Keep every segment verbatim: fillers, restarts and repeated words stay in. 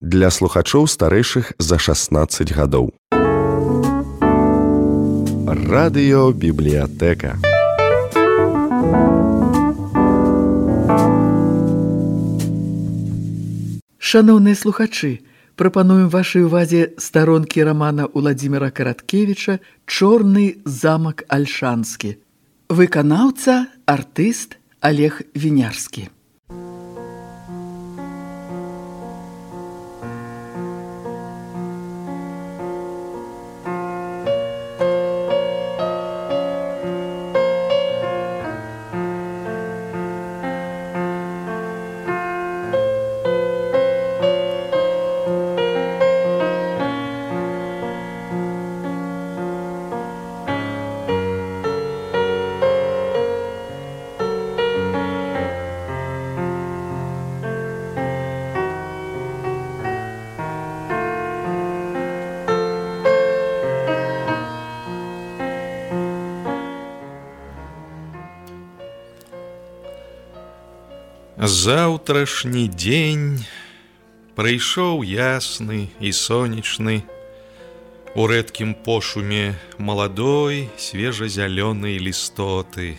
для слухачоў старэйшых за шаснаццаць гадоў. Радыёбібліятэка. Шаноўныя слухачы, прапануем вашай увазе старонкі рамана Уладзіміра Караткевіча «Чорны замак Альшанскі». Выканаўца, артыст Олег Вінярскі. Заўтрашні дзень прыйшоў ясны і сонечны у рэдкім пошуме маладой свежазялёнай лістоты.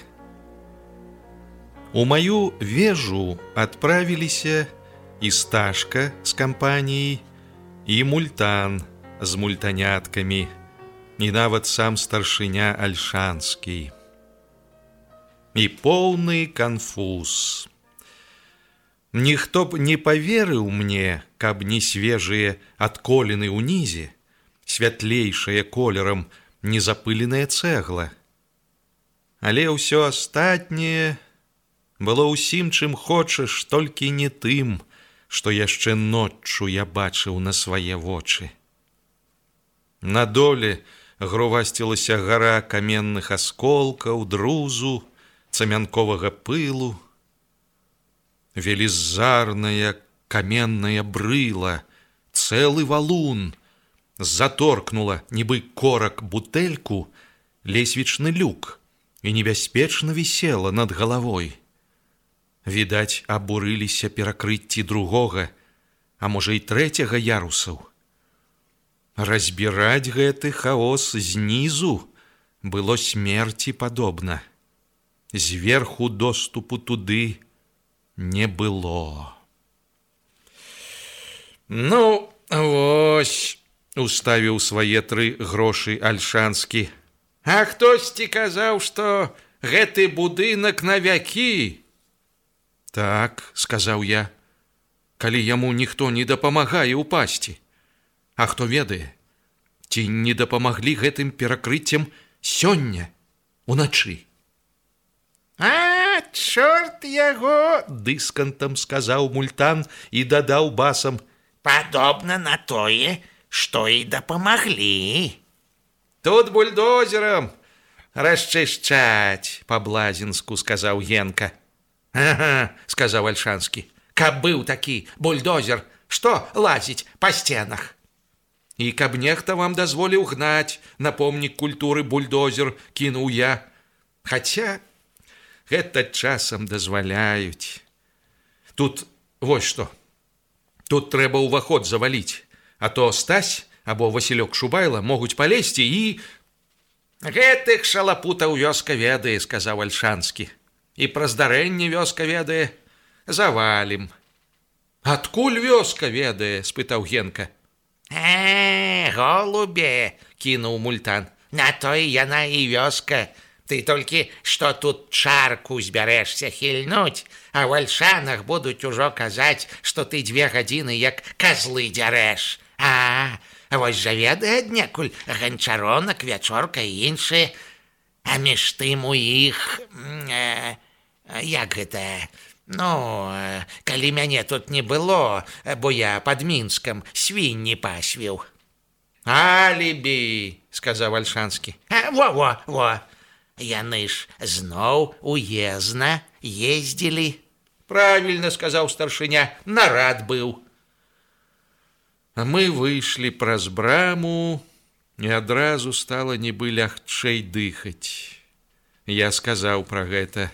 У маю вежу адправіліся і Сташка з кампаніяй, і Мультан з мультаняткамі, і нават сам старшыня Альшанскі. І поўны канфуз. Ніхто б не паверыў мне, каб не свежыя адколіны ўнізе, святлейшая колерам незапыленая цэгла. Але ўсё астатняе было ўсім, чым хочаш, толькі не тым, што яшчэ ноччу я бачыў на свае вочы. На доле грувасцілася гара каменных асколкаў, друзу, цамянковага пылу. Велізарная каменная брыла, цэлы валун, заторкнула, нібы корак бутэльку, лесвічны люк і небяспечна вісела над галавой. Відаць, абурыліся перакрыцці другога, а можа і трэцяга ярусаў. Разбіраць гэты хаос знізу было смерці падобна. Зверху доступу туды не было. Ну, вось, уставіў свае тры грошы Альшанскі. А хтосьці казаў, што гэты будынак на вякі. Так, сказаў я, калі яму ніхто не дапамагае ўпасці. А хто ведае, ці не дапамаглі гэтым перакрыццем сёння, уначы? А, чорт яго, дыскантам сказаў Мультан і дадаў басам: падобна на тое, што і дапамаглі. Тут бульдозерам расчышчаць, па-блазінску сказаў Генка. Ага, сказаў Альшанскі, каб быў такі бульдозер, што лазіць па сценах. І каб нехта вам дазволіў гнаць на помнік культуры бульдозер, кінуў я. Хаця гэта часам дазваляюць. Тут вось што. Тут трэба ўваход заваліць, а то Стась або Васілёк Шубайла могуць палезці і... Гэтых шалапутаў вёска ведае, сказаў Альшанскі. І пра здарэнне вёска ведае. Завалім. Адкуль вёска ведае? Спытаў Генка. Э, голубе, кінуў Мультан. На той яна і вёска. Ты толькі што тут чарку збярэшся хільнуць, а ў Альшанах будуць ужо казаць, што ты дзве гадзіны як казлы дзярэш. А, вось жа ведае аднекуль ганчаронак, вячорка і іншыя. А між тым у іх... Э, як гэта... Ну, э, калі мяне тут не было, бо я пад Мінскам свінні пасвіў. Алібі, сказаў Альшанскі. А, во-во, во. Яны ж зноў уезна ездзілі. Правільна, сказаў старшыня, нарад быў. А мы выйшлі праз браму, і адразу стала нібы лягчэй дыхаць. Я сказаў пра гэта.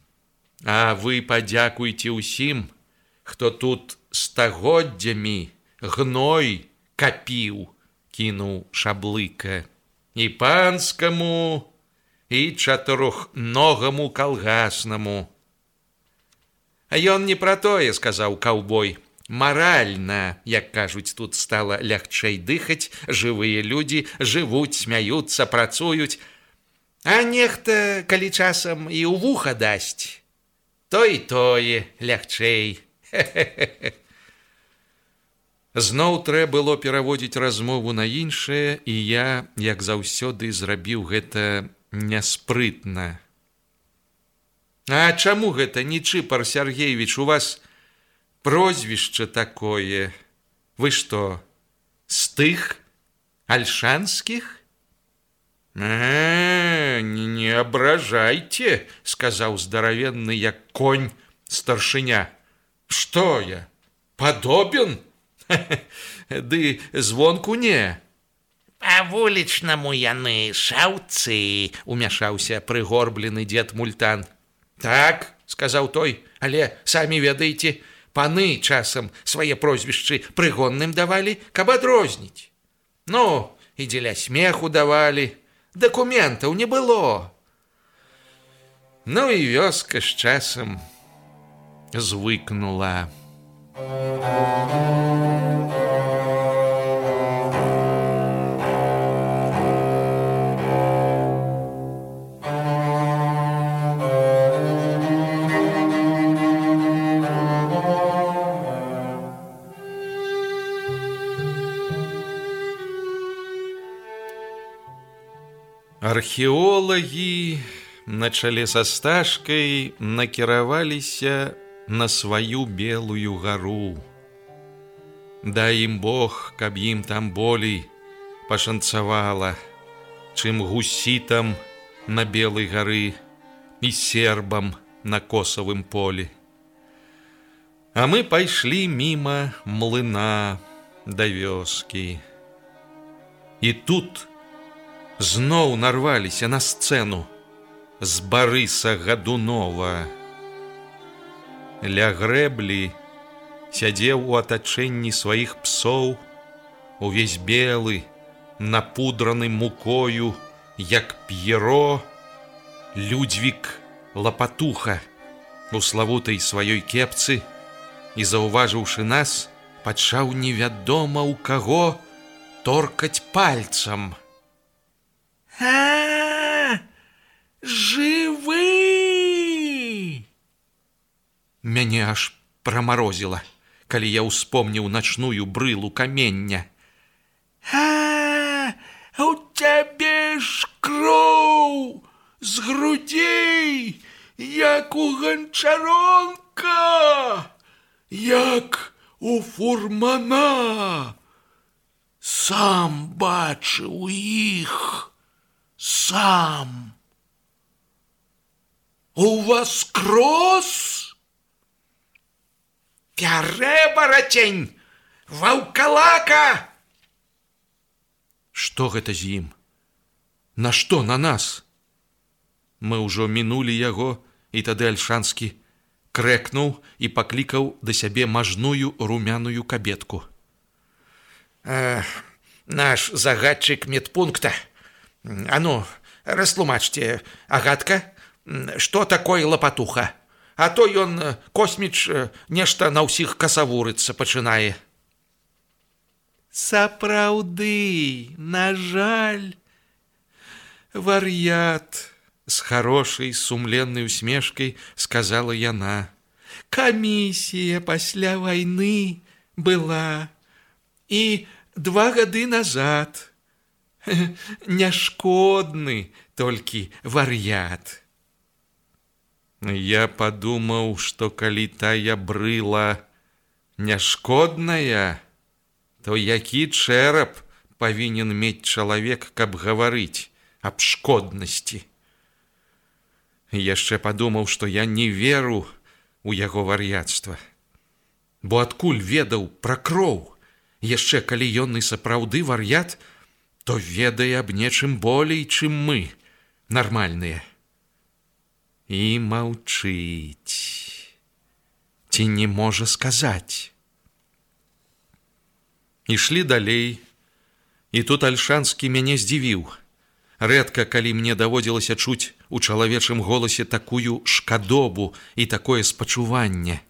А вы падзякуйце ўсім, хто тут стагоддзямі гной капіў, кінуў Шаблыка. І панскаму, і чатырохногаму калгаснаму. А ён не пра тое, сказаў каўбой. Маральна, як кажуць, тут стала лягчэй дыхаць, жывыя людзі жывуць, смяюцца, працуюць. А нехта, калі часам і ў вуха дасць, то і тое лягчэй. Зноў трэ было пераводзіць размову на іншае, і я, як заўсёды, зрабіў гэта няспрытна. А чаму гэта, Нечыпар Сяргеевіч, у вас прозвішча такое? Вы што, з тых альшанскіх? А, не абражайце, сказаў здаравенны, як конь, старшыня. Што я, падобен? Ды звонку не. Па вулічнаму яны шаўцы, умяшаўся прыгорблены дзед Мультан. Так, сказаў той, але самі ведаеце, паны часам свае прозвішчы прыгонным давалі, каб адрозніць. Ну, і дзеля смеху давалі, дакументаў не было. Ну і вёска з часам звыкнула. Археолагі на чале са Сташкай накіраваліся на сваю белую гару. Дай ім Бог, каб ім там болей пашанцавала, чым гусітам на белай гары і сербам на косавым полі. А мы пайшлі міма млына да вёскі. І тут зноў нарваліся на сцэну з Барыса Гадунова. Ля грэблі сядзеў у атачэнні сваіх псоў, увесь белы, напудраны мукою, як П'еро, Людвік Лапатуха у славутай сваёй кепцы, і, заўважыўшы нас, пачаў невядома ў каго торкаць пальцам. А, жывы! Мяне аж прамарозіла, калі я ўспомніў начную брылу камення. А, у цябе ж кроў з грудзей, як у ганчаронка, як у фурмана. Сам бачыў іх, сам. У вас крос? Пярэ-барацень! Ваўкалака! Што гэта з ім? На што на нас? Мы ўжо мінулі яго, і тады Альшанскі крэкнуў і паклікаў да сябе мажную румяную кабетку. Э, наш загадчык медпункта. А ну, растлумачце, Агатка, што такое Лапатуха? А то ён, косміч, нешта на ўсіх касавурыцца пачынае. Сапраўды, на жаль, вар'ят, з хорошай сумленнай усмешкай сказала яна. Камісія пасля вайны была, і два гады назад. Няшкодны толькі вар'ят. Я падумаў, што калі тая брыла няшкодная, то які чэрап павінен мець чалавек, каб гаварыць аб шкоднасці. Яшчэ падумаў, што я не веру ў яго вар'яцтва. Бо адкуль ведаў пра кроў? Яшчэ калі ён і сапраўды вар'ят, то ведае аб нечым болей, чым мы, нармальныя. І маўчыць. Ці не можа сказаць? Ішлі далей, і тут Альшанскі мяне здзівіў. Рэдка, калі мне даводзілася чуць у чалавечым голасе такую шкадобу і такое спачуванне.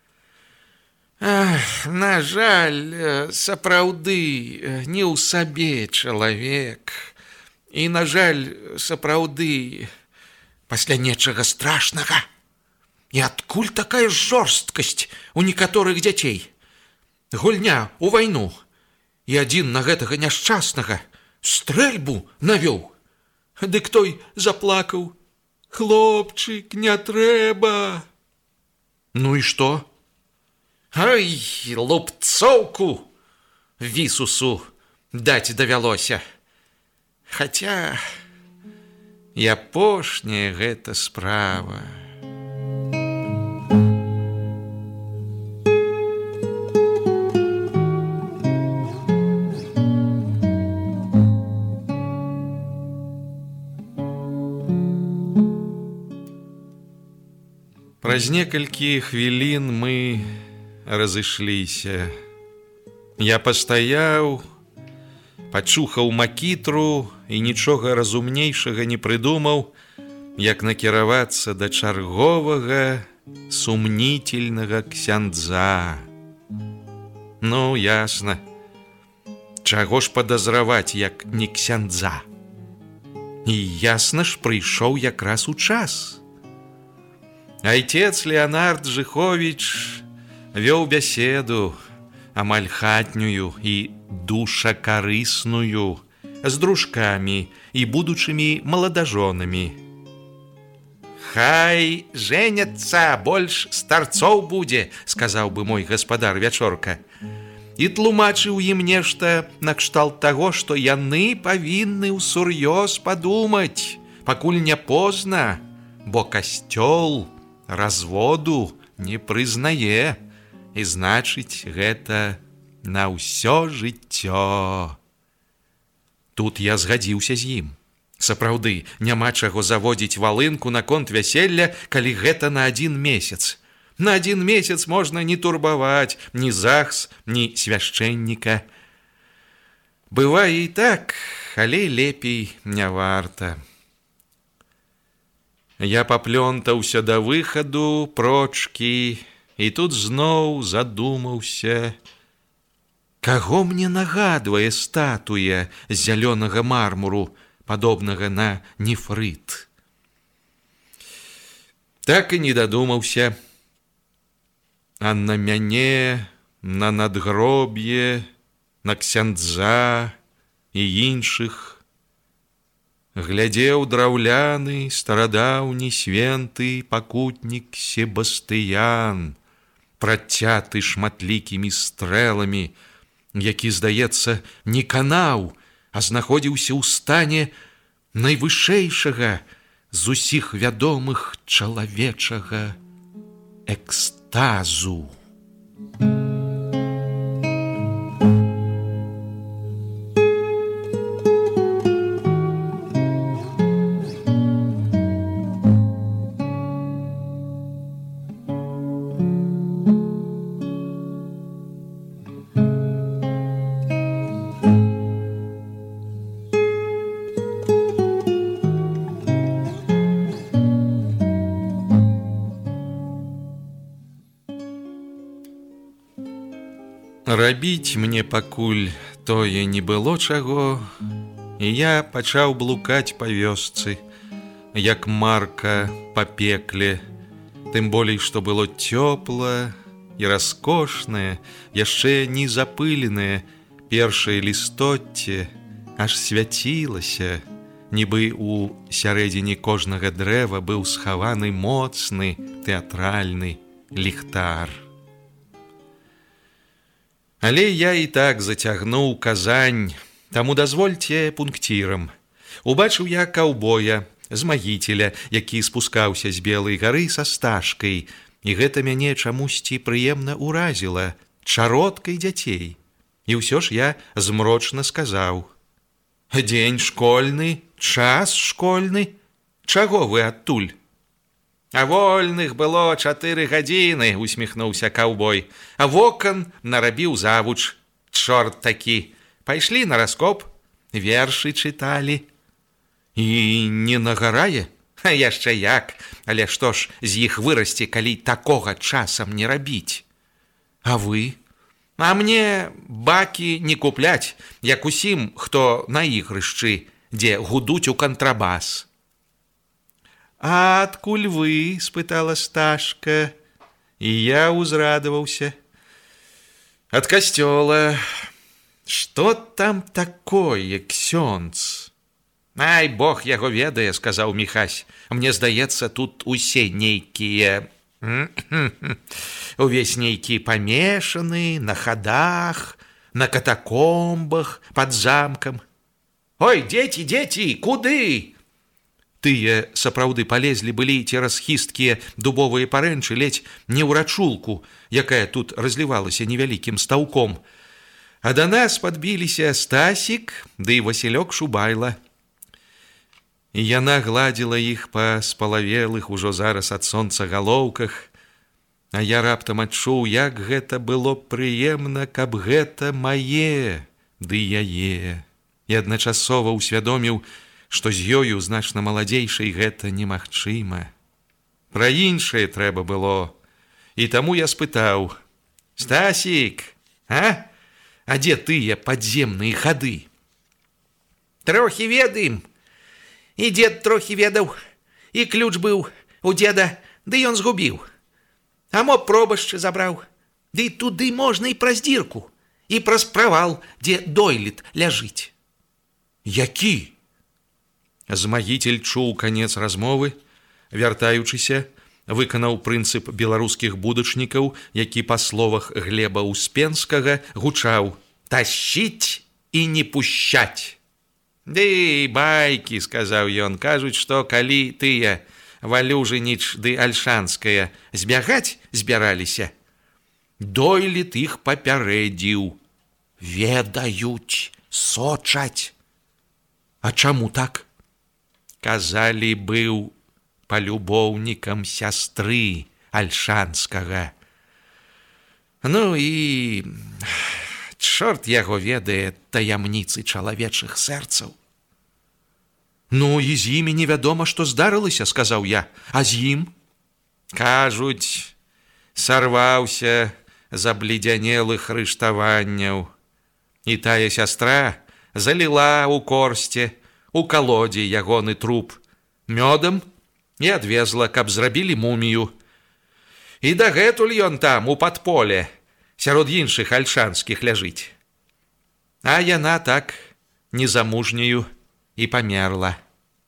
Ах, на жаль, сапраўды не ў сабе чалавек. І, на жаль, сапраўды пасля нечага страшнага. І адкуль такая жорсткасць у некаторых дзяцей? Гульня ў вайну. І адзін на гэтага няшчаснага стрэльбу навёў. Дык той заплакаў: «Хлопчык, не трэба!» Ну і што? Ай, лупцоўку вісусу даць давялося. Хаця і апошняя гэта справа. Праз некалькі хвілін мы разышліся. Я пастаяў, пачухаў макітру і нічога разумнейшага не прыдумаў, як накіравацца да чарговага сумнітельнага ксяндза. Ну, ясна. Чаго ж падазраваць, як не ксяндза? І ясна ж, прыйшоў якраз у час. Айцец Леонард Жыховіч вёў бяседу, амаль хатнюю і душакарысную, з дружкамі і будучымі маладажонамі. «Хай женяцца, больш старцоў будзе», – сказаў бы мой гаспадар Вячорка. І тлумачыў ім нешта накшталт таго, што яны павінны ўсур'ёз падумаць, пакуль не позна, бо касцёл разводу не прызнае, і значыць, гэта на ўсё жыццё. Тут я згадзіўся з ім. Сапраўды, няма чаго заводзіць валынку наконт вяселля, калі гэта на адзін месяц. На адзін месяц можна не турбаваць ні захс, ні свяшчэнніка. Бывае і так, але лепей не варта. Я паплёнтаўся да выхаду прочкі, і тут зноў задумаўся, каго мне нагадвае статуя з зялёнага мармуру, падобнага на нефрыт. Так і не дадумаўся. А на мяне, на надгроб'е, на ксяндза і іншых глядзеў драўляны, старадаўні свенты пакутнік Себастыян, працяты шматлікімі стрэламі, які, здаецца, не канаў, а знаходзіўся ў стане найвышэйшага з усіх вядомых чалавечага экстазу. Рабіць мне пакуль тое не было чаго, і я пачаў блукаць па вёсцы, як марка па пекле, тым болей, што было цёпла і раскошнае, яшчэ не запыленае першае лістocце аж свяцілася, нібы у сярэдзіне кожнага дрэва быў схаваны моцны тэатральны ліхтар. Але я і так зацягнуў Казань, таму дазвольце пункцірам. Убачыў я каўбоя з магіцеля, які спускаўся з Белай гары са стажкай, і гэта мяне чамусьці прыемна ўразіла, чароткай дзяцей. І ўсё ж я змрочна сказаў: «Дзень школьны, час школьны, чаго вы адтуль?» «А вольных было чатыры гадзіны», — усміхнуўся каўбой. «А вокон нарабіў завуч. чорт такі. Пайшлі на раскоп, вершы чыталі. І не нагарае? А яшчэ як, але што ж з іх вырасце, калі такога часам не рабіць? А вы? А мне бакі не купляць, як усім, хто на ігрышчы, дзе гудуць у кантрабас. А адкуль вы? Спытала Сташка. І я ўзрадаваўся. Ад касцёла. Што там такое, ксёндз? Ай, Бог яго ведае, сказаў Міхась. Мне здаецца, тут усе нейкія... Увесь нейкі памешаны, на хадах, на катакомбах, пад замкам. Ой, дзеці, дзеці, куды? Тыя сапраўды палезлі былі цераз хісткія дубовыя парэнчы ледзь не ў рачулку, якая тут разлівалася невялікім стаўком. А да нас падбіліся Стасік, ды і Васілёк Шубайла. І яна гладзіла іх па спалавелых ужо зараз ад сонца галоўках, а я раптам адчуў, як гэта было прыемна, каб гэта мае, ды яе. І адначасова ўсвядоміў, што з ёю значна маладзейшай гэта немагчыма. Пра іншае трэба было. І таму я спытаў: Стасік, а? А дзе тыя падземныя хады? Трохі ведаем. І дзед трохі ведаў, і ключ быў у дзеда, ды ён згубіў. А мо пробашчы забраў. Ды туды можна і праз дзірку, і праз правал, дзе дойлід ляжыць. Які? Змагіцель чуў канец размовы, вяртаючыся, выканаў прынцып беларускіх будачнікаў, які па словах Глеба Успенскага гучаў: тащіць і не пушчаць. Ды байкі, сказаў ён, кажуць, што калі тыя Валюжыніч ды Альшанская збягаць збіраліся, дойлід іх папярэдзіў. Ведаюць, сочаць. А чаму так? Казалі, быў палюбоўнікам сястры Альшанскага. Ну і... чорт яго ведае таямніцы чалавечых сэрцаў. Ну, і з імі невядома, што здарылася, сказаў я. А з ім? Кажуць, сарваўся з абледзянелых рыштаванняў. І тая сястра заліла ў корсце, у калодзе ягоны труп мёдам і адвезла, каб зрабілі мумію. І дагэтуль ён там, у падполе, сярод іншых альшанскіх ляжыць. А яна так незамужнюю і памерла.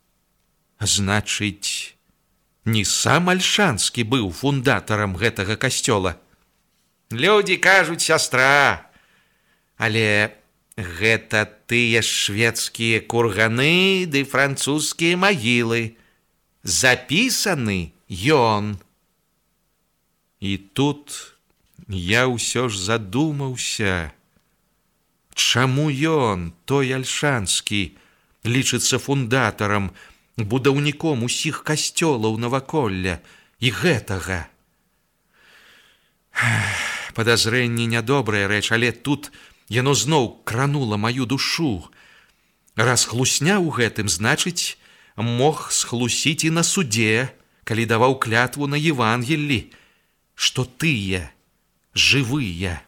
Значыць, не сам Альшанскі быў фундатарам гэтага касцёла. Людзі кажуць, сястра, але гэта тыя шведскія курганы ды французскія магілы. Запісаны ён. І тут я ўсё ж задумаўся, чаму ён, той Альшанскі, лічыцца фундатарам, будаўніком усіх касцёлаў наваколля і гэтага. Падазрэнне нядобрая рэч, але тут яно зноў кранула маю душу. Раз хлусня ў гэтым, значыць, мог схлусіць і на судзе, калі даваў клятву на Евангеллі, што тыя жывыя.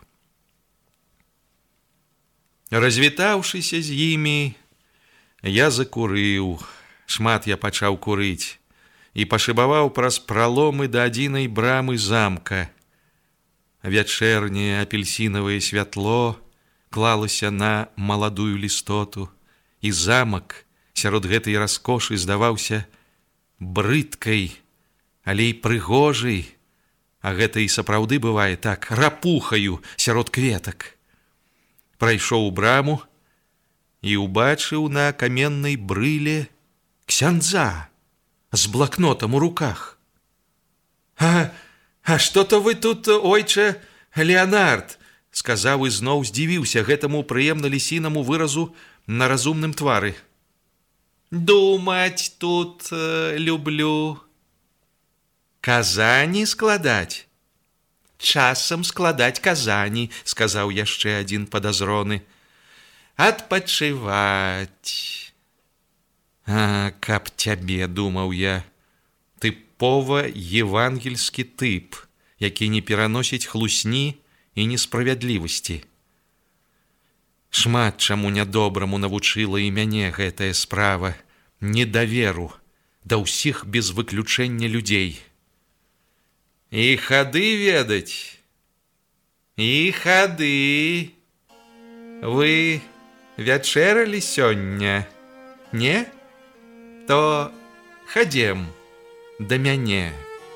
Развітаўшыся з імі, я закурыў, шмат я пачаў курыць і пашыбаваў праз праломы да адзінай брамы замка. Вячэрняе апельсінавае святло клалася на маладую лістоту, і замак сярод гэтай раскошы здаваўся брыдкай, але і прыгожай, а гэта і сапраўды бывае так, рапухаю сярод кветак. Прайшоў у браму і ўбачыў на каменнай брыле ксяндза з блакнотам у руках. А, а што-то вы тут, ойче Леонард, сказаў і зноў здзівіўся гэтаму прыемна лісінаму выразу на разумным твары. Думаць тут э, люблю. Казані складаць? часам складаць казані, сказаў яшчэ адзін падазроны. Адпачываць. А, каб цябе, думаў я, тыпова евангельскі тып, які не пераносіць хлусні і несправядлівасці. Шмат чаму нядобраму навучыла і мяне гэтая справа, недаверу да ўсіх без выключэння людзей. І хады ведаць, і хады. Вы вячэралі сёння, не? То хадзем да мяне.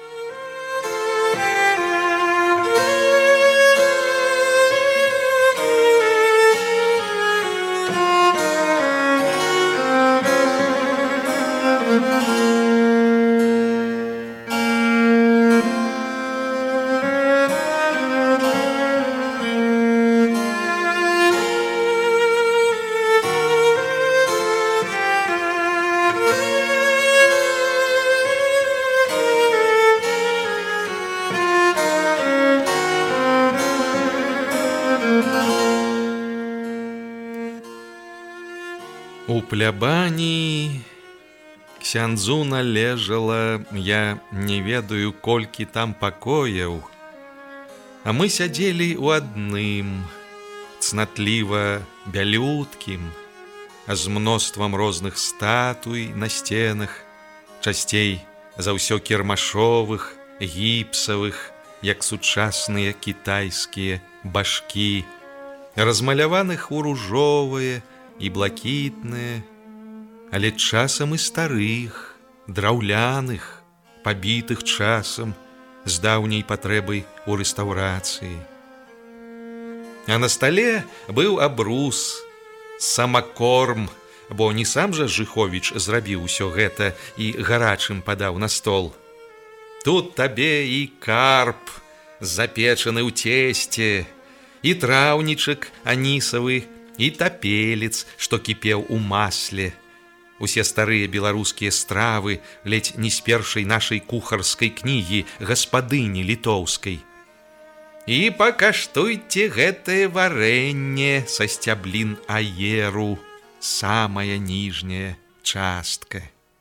У плябані ксяндзу належала, я не ведаю, колькі там пакояў, а мы сядзелі ў адным, цнатліва бялюткім, з мноствам розных статуй на сценах, часцей за ўсё кірмашовых, гіпсавых, як сучасныя кітайскія башкі, размаляваных у ружовыя і блакітныя, але часам і старых, драўляных, пабітых часам з даўняй патрэбай у рэстаўрацыі. А на стале быў абрус, самакорм, бо не сам жа Жыховіч зрабіў усё гэта і гарачым падаў на стол. Тут табе і карп, запечаны ў цесце, і траўнічак анісавы, і тапелец, што кіпеў у масле. Усе старыя беларускія стравы, ледзь не з першай нашай кухарскай кнігі гаспадыні літоўскай. І пакаштуйце гэтае варэнне са сцяблін аеру, самая ніжняя частка.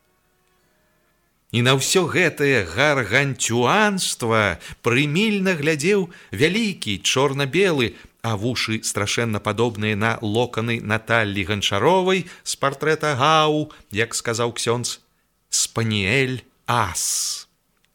І на ўсё гэтае гарганцюанства прымільна глядзеў вялікі чорна-белы, а вушы страшэнна падобныя на локаны Наталлі Ганчаровай з партрэта Гау, як сказаў ксёндз, спаніэль ас.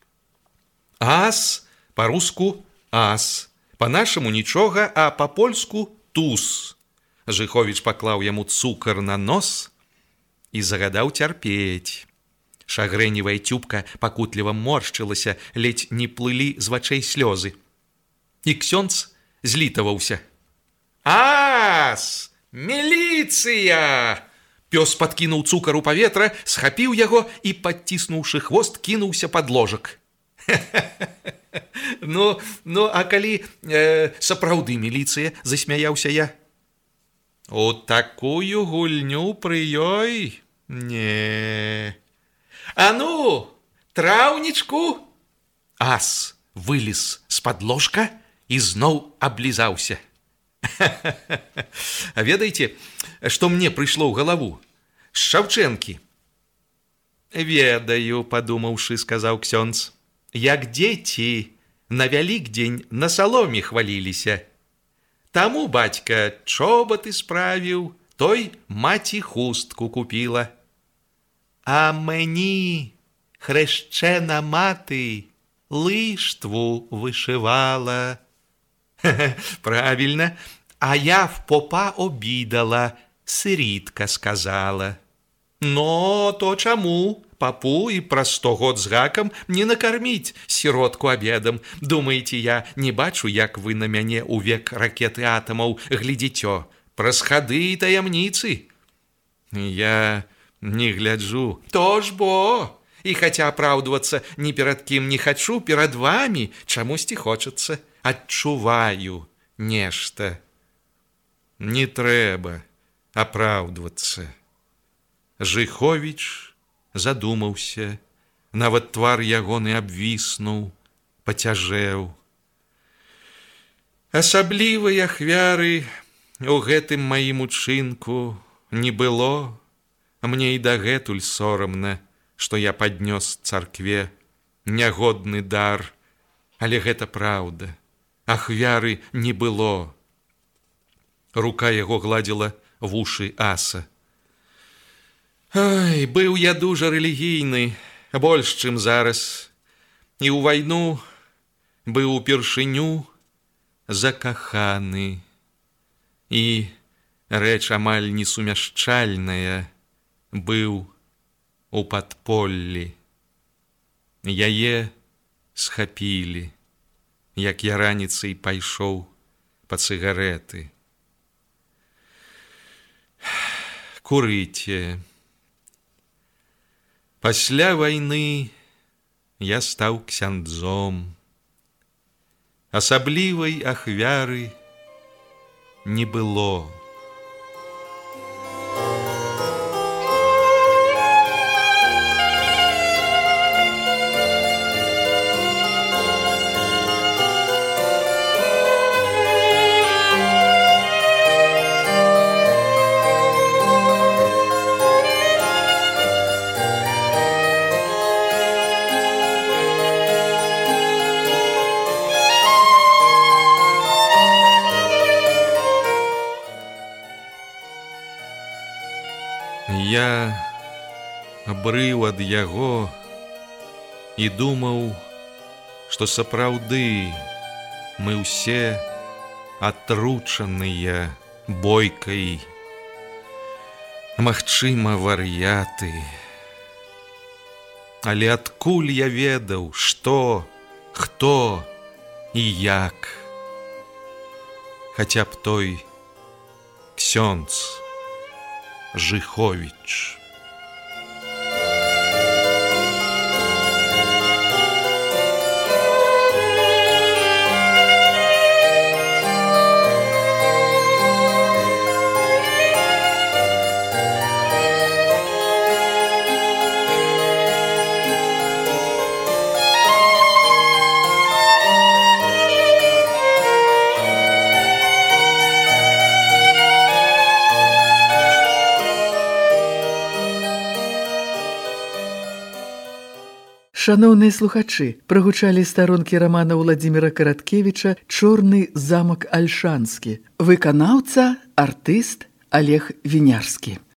Ас, па-руску ас, па-нашаму нічога, а па-польску туз. Жыховіч паклаў яму цукар на нос і загадаў цярпець. Шагрэневая цюбка пакутліва моршчылася, ледзь не плылі з вачэй слёзы. І ксёндз злітаваўся. Ас! Міліцыя! Пёс падкінуў цукар у паветра, схапіў яго і, падціснуўшы хвост, кінуўся пад ложак. Ну, ну, а калі э, сапраўды міліцыя, засмяяўся я. У такую гульню пры ёй? Не. А ну, траўнічку! Ас вылез з-пад ложка і зноў аблізаўся. А ведаеце, што мне прыйшло ў галаву? З Шаўчэнкі. Ведаю, падумаўшы, сказаў ксёндз, як дзеці на Вялікдзень на саломе хваліліся. Таму бацька чобаты справіў, той маці хустку купіла. А мені хрещена мати лиштву вишивала. Правильно. А я в попа обідала, сирітка сказала. Но то чаму? Папу і праз сто год з гакам не накарміць сіротку абедам. Думаеце, я не бачу, як вы на мяне ў век ракеты атамаў глядзіцё? Праз хады і таямніцы? Я не гляджу. То ж бо! І хаця апраўдвацца ні перад кім не хачу, перад вамі чамусьці хочацца. Адчуваю нешта. Не трэба апраўдвацца. Жыховіч задумаўся, нават твар ягоны абвіснуў, пацяжэў. Асаблівай ахвяры у гэтым маім учынку не было, мне і дагэтуль сорамна, што я паднёс царкве нягодны дар, але гэта праўда, ахвяры не было. Рука яго гладзіла вушы аса. Ай, быў я дужа рэлігійны, больш, чым зараз, і ў вайну быў упершыню закаханы, і рэч амаль несумяшчальная, быў у падполлі. Яе схапілі, як я раніцай пайшоў па цыгарэты. Курыце. Пасля вайны я стаў ксяндзом. Асаблівай ахвяры не было. Я абрыў ад яго і думаў, што сапраўды мы ўсе атручаныя бойкай, магчыма, вар'яты. Але адкуль я ведаў, што, хто і як? Хаця б той ксёндз Жыховіч. Шаноўныя слухачы, прагучалі старонкі рамана Уладзіміра Караткевіча «Чорны замак Альшанскі». Выканаўца, артыст Олег Вінярскі.